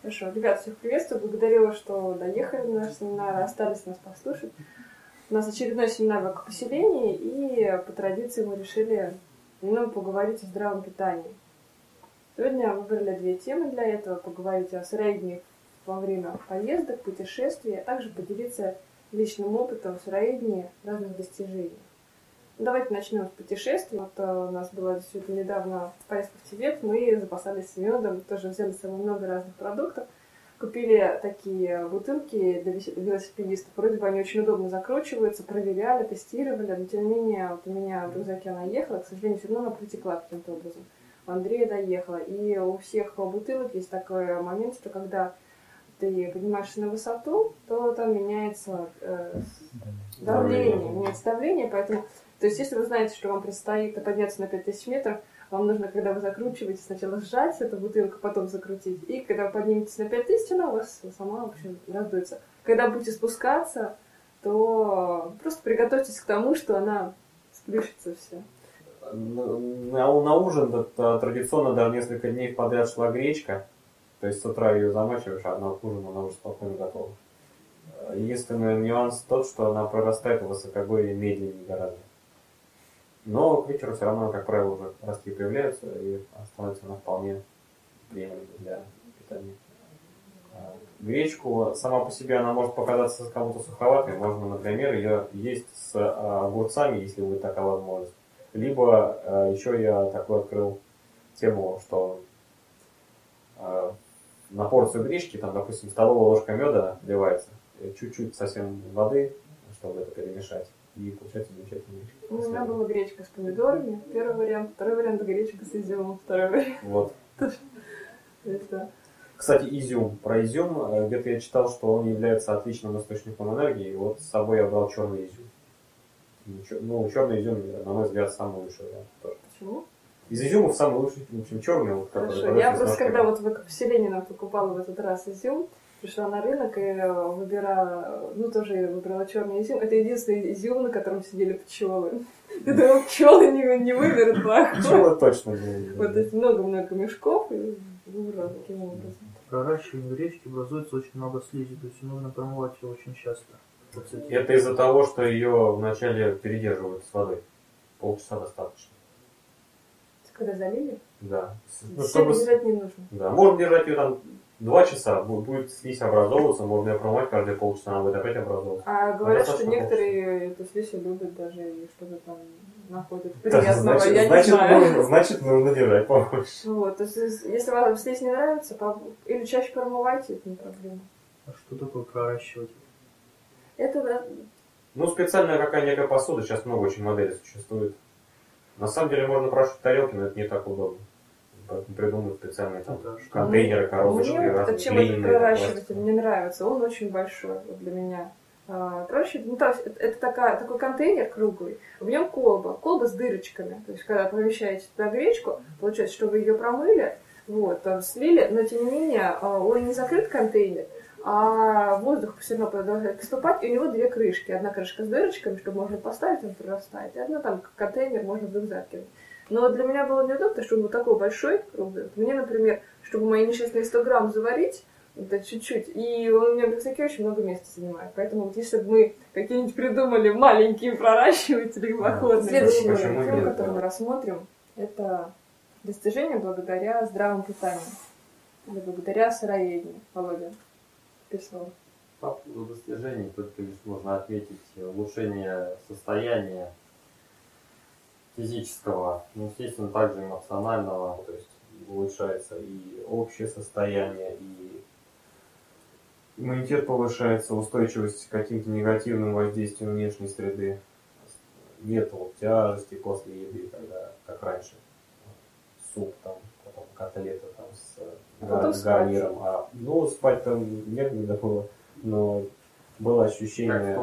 Хорошо. Ребят, всех приветствую. Благодарю, что доехали на наш семинар, остались нас послушать. У нас очередной семинар в экопоселении, и по традиции мы решили немного поговорить о здравом питании. Сегодня выбрали две темы для этого. Поговорить о сыроедении во время поездок, путешествий, а также поделиться личным опытом сыроедения разных достижений. Давайте начнем с путешествий. Вот у нас была действительно недавно поездка в Тибет. Мы запасались медом, тоже взяли с собой много разных продуктов. Купили такие бутылки для велосипедистов. Вроде бы они очень удобно закручиваются, проверяли, тестировали. Но тем не менее, вот у меня в рюкзаке она ехала, к сожалению, все равно она протекла каким-то образом. У Андрея доехала. И у всех бутылок есть такой момент, что когда ты поднимаешься на высоту, то там меняется давление, поэтому, то есть, если вы знаете, что вам предстоит подняться на 5000 метров, вам нужно, когда вы закручиваете, сначала сжать эту бутылку, потом закрутить, и когда вы подниметесь на 5000, она у вас сама, в общем, раздуется. Когда будете спускаться, то просто приготовьтесь к тому, что она сплющится все. На ужин традиционно даже несколько дней подряд шла гречка. То есть с утра ее замачиваешь, а к ужину она уже спокойно готова. Единственный нюанс тот, что она прорастает в высокогорье медленнее гораздо. Но к вечеру все равно, как правило, уже ростки появляются и становится она вполне приемлемой для питания. Гречку сама по себе она может показаться кому-то суховатой. Можно, например, ее есть с огурцами, если будет такая возможность. Либо еще я такой открыл тему, что на порцию гречки, там, допустим, столовая ложка меда вливается, чуть-чуть совсем воды, чтобы это перемешать, и получается замечательная гречка. У меня была гречка с помидорами, первый вариант, второй вариант гречка с изюмом, второй вариант. Вот. Это... Кстати, изюм. Про изюм, где-то я читал, что он является отличным источником энергии, и вот с собой я брал черный изюм. Ну, черный изюм, на мой взгляд, самый лучший вариант тоже. Почему? Из изюмов самый лучший, в общем, черный. Вот, хорошо, я просто когда вот в экопоселении нам покупала в этот раз изюм, пришла на рынок и выбирала, тоже выбрала черный изюм. Это единственный изюм, на котором сидели пчелы. Я думала, пчелы не выберут плохой. Пчелы точно. Вот здесь много-много мешков и выбрала таким образом. Проращивание гречки образуется очень много слизи, то есть нужно промывать ее очень часто. Это из-за того, что ее вначале передерживают с водой. Полчаса достаточно. Когда залили? Да. Чтобы держать не нужно. Да, можно держать ее там 2 часа, будет слизь образовываться, можно ее промывать каждые полчаса, она будет опять образовываться. А говорят, что некоторые эту слизь любят даже и что-то там находят приятного, я не знаю. Значит, нужно держать побольше. Вот, то есть, если вам слизь не нравится, или чаще промывайте, это не проблема. А что такое проращивать? Это... специальная какая-никакая посуда, сейчас много очень моделей существует. На самом деле можно проращивать тарелки, но это не так удобно. Поэтому придумают специальные контейнеры, коробочки. Мне чем этот проращиватель мне нравится, он очень большой для меня. Проращиватель, это такой контейнер круглый, в нем колба с дырочками. То есть, когда помещаете туда гречку, получается, что вы ее промыли, слили, но тем не менее он не закрыт контейнер, а воздух все равно продолжает поступать, и у него 2 крышки. Одна крышка с дырочками, чтобы можно поставить, он прорастает, и одна там контейнер можно в рюкзак кинуть. Но для меня было неудобно, что он вот такой большой, круглый. Мне, например, чтобы мои несчастные 100 грамм заварить, это чуть-чуть, и он у меня в рюкзаке очень много места занимает. Поэтому вот если бы мы какие-нибудь придумали маленькие проращиватели походные. Следующая тема, которую мы рассмотрим, это достижения благодаря здравому питанию. Или благодаря сыроедению. Володя, писал. По поводу достижений только лишь можно отметить улучшение состояния физического, естественно, также эмоционального, то есть улучшается и общее состояние, и иммунитет повышается, устойчивость к каким-то негативным воздействиям внешней среды. Нет тяжести после еды, когда, как раньше, суп, там, потом котлета там, с гарниром. Спать там некогда было, но было ощущение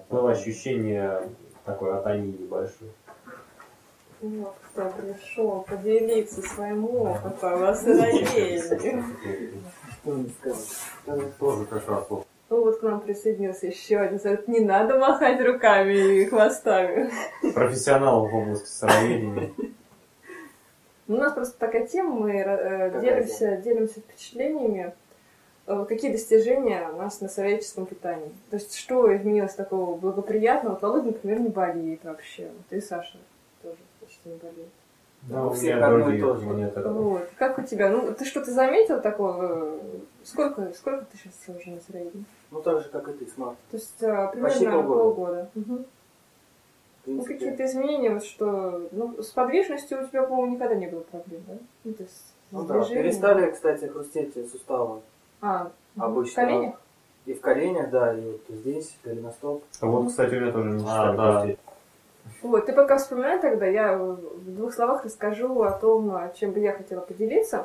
такой атонии небольшой. Вот кто пришел поделиться своим опытом о сыроедении. Что мне сказать? Тоже как раз вот. К нам присоединился еще один. Не надо махать руками и хвостами. Профессионал в области сыроедения. У нас просто такая тема, мы делимся впечатлениями какие достижения у нас на сыроедческом питании? То есть что изменилось такого благоприятного? Вот Володя, например, не болеет вообще. Вот и Саша тоже почти не болеет. Да, у всех меня одно и другие, то же. у меня такое. Вот. Как у тебя? Ну, ты что-то заметил такого? Сколько ты сейчас уже на сыроедении? Ну, так же, как и ты, с марта. То есть Почти примерно полгода. полгода. Угу. В Ну, принципе, какие-то изменения, вот что... Ну, с подвижностью у тебя, по-моему, никогда не было проблем, да? Ну, то есть с ну да, движением. перестали, кстати, хрустеть суставы обычно. В коленях? И в коленях, да, и вот здесь, голеностоп. Вот, кстати, у меня тоже не стали да. хрустеть. Вот, ты пока вспоминай тогда, я в двух словах расскажу о том, чем бы я хотела поделиться.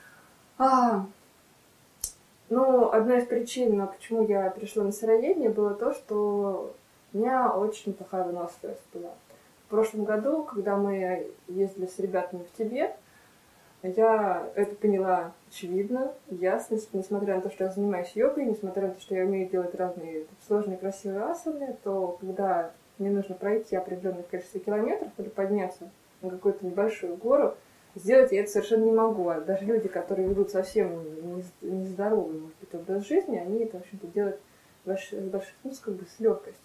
Ну, одна из причин, почему я пришла на сыроедение, было то, что у меня очень плохая выносливость была. В прошлом году, когда мы ездили с ребятами в Тибет, я это поняла очевидно, ясно, несмотря на то, что я занимаюсь йогой, несмотря на то, что я умею делать разные сложные красивые асаны, то когда мне нужно пройти определенное количество километров или подняться на какую-то небольшую гору, сделать я это совершенно не могу. А даже люди, которые ведут совсем нездоровый, может быть, образ жизни, они это, в общем-то, делают с легкостью.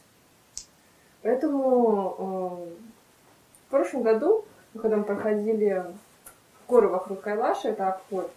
Поэтому в прошлом году, когда мы проходили горы вокруг Кайлаша, это обход,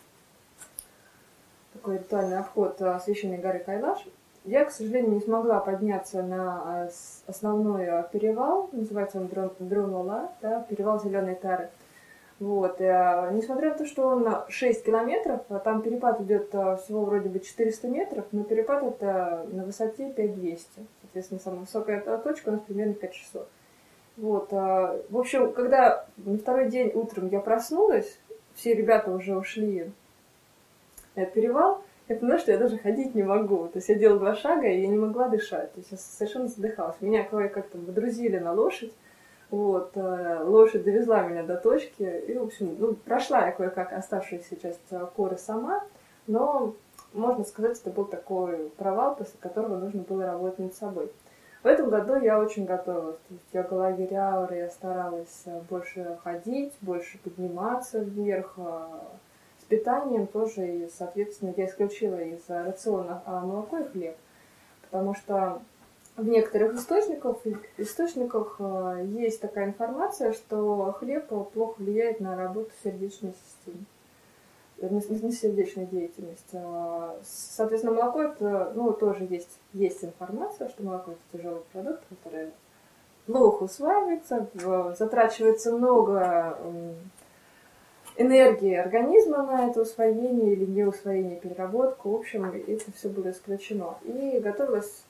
такой ритуальный обход священной горы Кайлаш, я, к сожалению, не смогла подняться на основной перевал, называется он Дронвала, да, перевал Зеленой Тары. Вот. Несмотря на то, что он 6 километров, там перепад идет всего вроде бы 400 метров, но перепад это на высоте 5200. Соответственно, самая высокая точка у нас примерно 5600. Вот. В общем, когда на второй день утром я проснулась, все ребята уже ушли на этот перевал, я поняла, что я даже ходить не могу. То есть я делала 2 шага, и я не могла дышать. То есть я совершенно задыхалась. Меня кое-как там водрузили на лошадь. Вот, лошадь довезла меня до точки. И, в общем, ну, прошла я кое-как оставшуюся часть горы сама. Но, можно сказать, это был такой провал, после которого нужно было работать над собой. В этом году я очень готовилась. То есть йога-лагеря, ауры, я старалась больше ходить, больше подниматься вверх. С питанием тоже, и, соответственно, я исключила из рациона молоко и хлеб. Потому что в некоторых источниках есть такая информация, что хлеб плохо влияет на работу сердечной системы, на сердечную деятельность. Соответственно, молоко это, ну, тоже есть информация, что молоко это тяжелый продукт, который плохо усваивается, затрачивается много энергии организма на это усвоение или неусвоение, переработку. В общем, это все было исключено. И готовилась.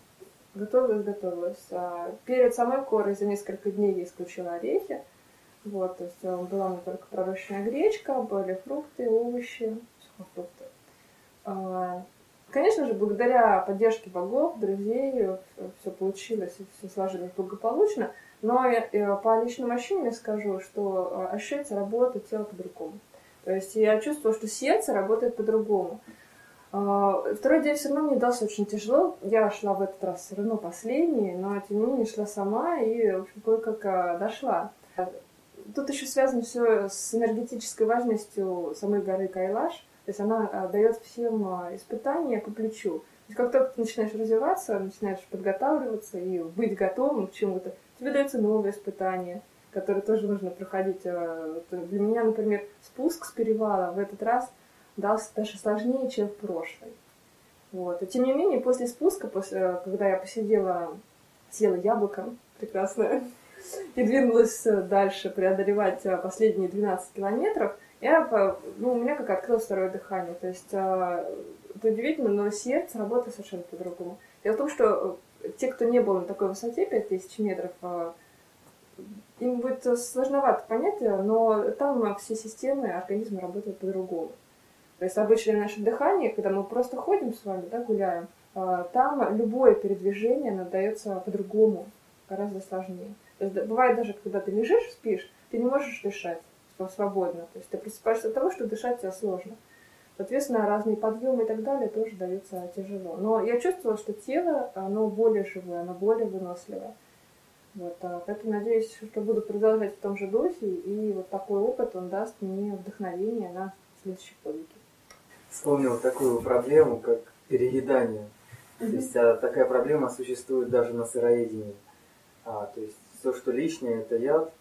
Перед самой корой за несколько дней я исключила орехи. Вот, то есть была у меня только пророщенная гречка, были фрукты, овощи, сухофрукты. Конечно же, благодаря поддержке богов, друзей, все получилось и все сложилось благополучно. Но по личному ощущению скажу, что ощущается работа тела по-другому. То есть я чувствовала, что сердце работает по-другому. Второй день все равно мне дался очень тяжело. Я шла в этот раз все равно последней, но тем не менее шла сама и, в общем, кое-как дошла. Тут еще связано все с энергетической важностью самой горы Кайлаш. То есть она дает всем испытания по плечу. То есть как только ты начинаешь развиваться, начинаешь подготавливаться и быть готовым к чему-то, тебе дается новые испытания, которые тоже нужно проходить. Для меня, например, спуск с перевала в этот раз дался даже сложнее, чем в прошлый. Вот. И тем не менее, после спуска, когда я съела яблоко прекрасное, и двинулась дальше преодолевать последние 12 километров, у меня как открылось второе дыхание. То есть это удивительно, но сердце работает совершенно по-другому. Дело в том, что те, кто не был на такой высоте, 5000 метров, им будет сложновато понять, но там все системы организма работают по-другому. То есть обычное наше дыхание, когда мы просто ходим с вами, да, гуляем, там любое передвижение нам дается по-другому, гораздо сложнее. То есть бывает даже, когда ты лежишь, спишь, ты не можешь дышать свободно. То есть ты просыпаешься от того, что дышать тебе сложно. Соответственно, разные подъемы и так далее тоже даются тяжело. Но я чувствовала, что тело, оно более живое, оно более выносливое. Вот, поэтому надеюсь, что буду продолжать в том же духе, и вот такой опыт, он даст мне вдохновение на следующие подвиги. вспомнил такую проблему, как переедание. То есть такая проблема существует даже на сыроедении. То есть все, что лишнее, это яд.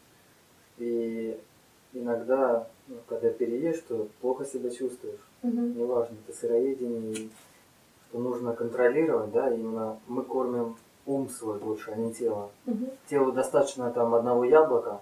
И иногда, когда переешь, то плохо себя чувствуешь. Неважно, это сыроедение, что нужно контролировать, да, именно мы кормим ум свой лучше, а не тело. Телу достаточно там одного яблока,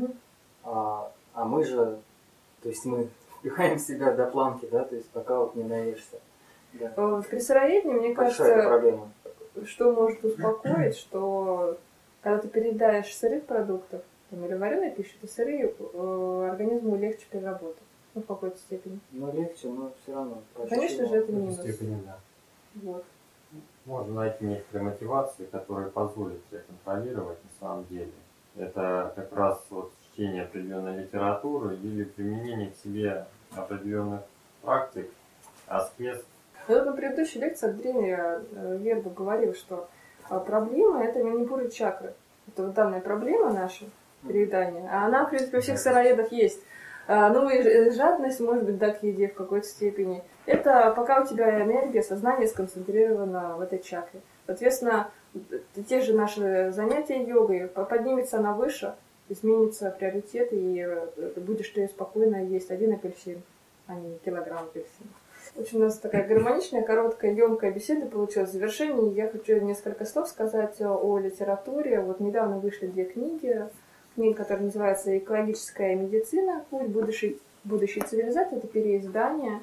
а мы же, то есть мы впихаем себя до планки, да, то есть пока вот не наешься. Да. При сыроедении, мне Большая кажется, проблема. что может успокоить, что когда ты переедаешь сырых продуктов или вареной пищи, то сырые организму легче переработать. В какой-то степени. Но легче, но все равно. Конечно же, это В минус. какой степени, да. Вот. Можно найти некоторые мотивации, которые позволят тебе контролировать на самом деле. Это как раз вот чтение определенной литературы или применение к себе определенных практик, аскез. Вот на предыдущей лекции Андрей Верба говорил, что проблема – это манипура чакры. Это вот данная проблема наша, переедание. А она, в принципе, у всех сыроедов есть. Ну и жадность, может быть, да, к еде в какой-то степени. Это пока у тебя энергия, сознание сконцентрировано в этой чакре. Соответственно, те же наши занятия йогой, поднимется она выше, изменится приоритет, и будешь ты спокойно есть один апельсин, а не килограмм апельсина. Очень у нас такая гармоничная, короткая, емкая беседа получилась. В завершении я хочу несколько слов сказать о литературе. Вот недавно вышли 2 книги. Книга, которая называется «Экологическая медицина. Путь будущей цивилизации». Это переиздание.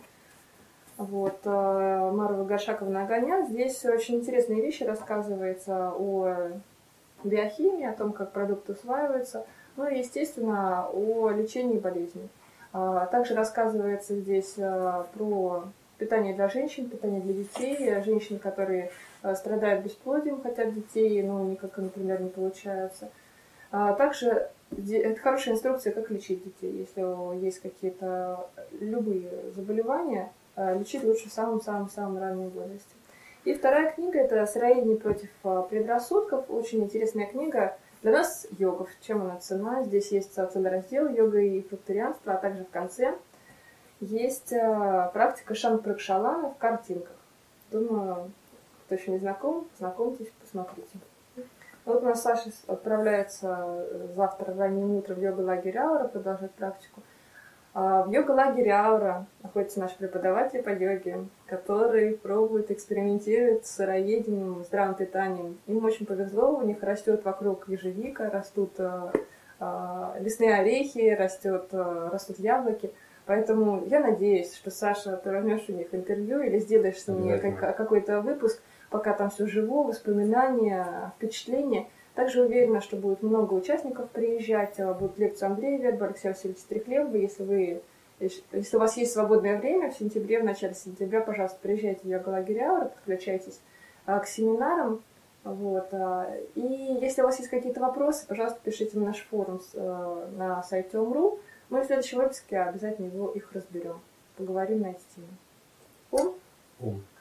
Вот. Марва Горшакова Оганян. Здесь очень интересные вещи рассказывается о биохимии, о том, как продукты усваиваются, ну и, естественно, о лечении болезней. Также рассказывается здесь про питание для женщин, питание для детей, женщин, которые страдают бесплодием, хотят детей, но никак, например, не получается. Также это хорошая инструкция, как лечить детей. Если есть какие-то любые заболевания, лечить лучше в самом-самом раннем возрасте. И вторая книга – это «Сыроедение против предрассудков». Очень интересная книга для нас, йогов. Чем она ценна? Здесь есть целый раздел «Йога и фрукторианство», а также в конце есть практика Шампракшалана в картинках. Думаю, кто еще не знаком, знакомьтесь, посмотрите. Вот у нас Саша отправляется завтра ранним утром в йога-лагерь Аура продолжать практику. В йога-лагере Аура находится наш преподаватель по йоге, который пробует, экспериментирует с сыроедением, здравым питанием. Им очень повезло, у них растет вокруг ежевика, растут лесные орехи, растут яблоки. Поэтому я надеюсь, что, Саша, ты возьмешь у них интервью или сделаешь с ними какой-то выпуск, пока там все живо, воспоминания, впечатления. Также уверена, что будет много участников приезжать. Будет лекция Андрея Верба, Алексея Васильевича Стрехлева. Если у вас есть свободное время в сентябре, в начале сентября, пожалуйста, приезжайте в йога-лагерь Аура, подключайтесь к семинарам. Вот. И если у вас есть какие-то вопросы, пожалуйста, пишите в наш форум на сайте Ом.ру. Мы в следующем выпуске обязательно их разберем. Поговорим на эти темы. Ом.